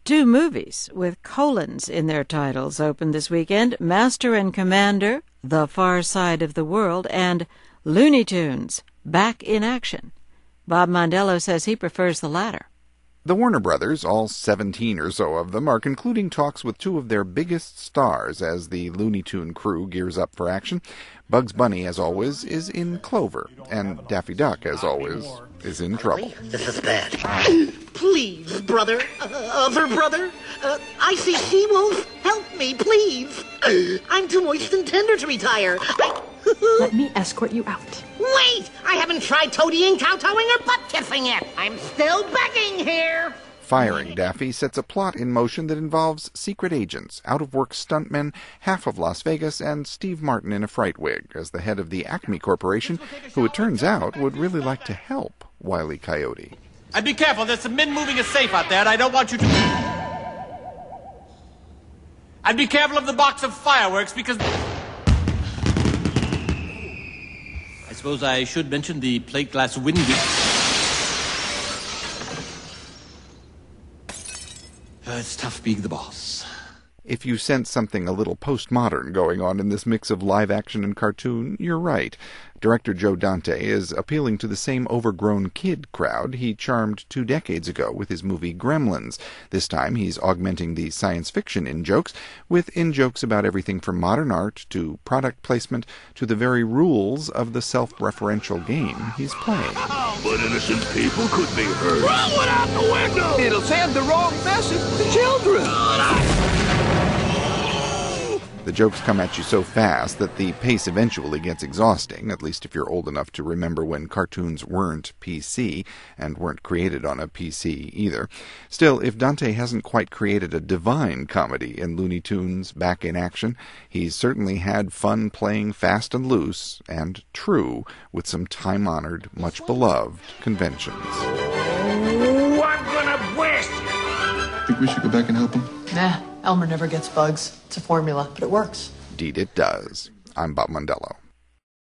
Two movies with colons in their titles opened this weekend: Master and Commander, The Far Side of the World, and Looney Tunes, Back in Action. Bob Mondello says he prefers the latter. The Warner Brothers, all 17 or so of them, are concluding talks with two of their biggest stars as the Looney Tune crew gears up for action. Bugs Bunny, as always, is in clover, and Daffy Duck, as always, is in trouble. This is bad. Please, brother, other brother, I see She-Wolf. Help me, please. I'm too moist and tender to retire. Let me escort you out. Wait! I haven't tried toadying, kowtowing, or butt-kissing yet. I'm still begging here. Firing Daffy sets a plot in motion that involves secret agents, out-of-work stuntmen, half of Las Vegas, and Steve Martin in a fright wig as the head of the Acme Corporation, who it turns out would really like to help Wile E. Coyote. And be careful, there's some men moving a safe out there, and I don't want you to... And be careful of the box of fireworks, because... I suppose I should mention the plate glass window. It's tough being the boss. If you sense something a little postmodern going on in this mix of live action and cartoon, you're right. Director Joe Dante is appealing to the same overgrown kid crowd he charmed 2 decades ago with his movie Gremlins. This time he's augmenting the science fiction in-jokes with in-jokes about everything from modern art to product placement to the very rules of the self-referential game he's playing. But innocent people could be hurt. Throw it out the window! It'll send the wrong message to children. The jokes come at you so fast that the pace eventually gets exhausting, at least if you're old enough to remember when cartoons weren't PC, and weren't created on a PC either. Still, if Dante hasn't quite created a divine comedy in Looney Tunes Back in Action, he's certainly had fun playing fast and loose, and true, with some time-honored, much-beloved conventions. Oh, I'm gonna blast you! Think we should go back and help him? Nah, Elmer never gets bugs. It's a formula, but it works. Indeed it does. I'm Bob Mondello.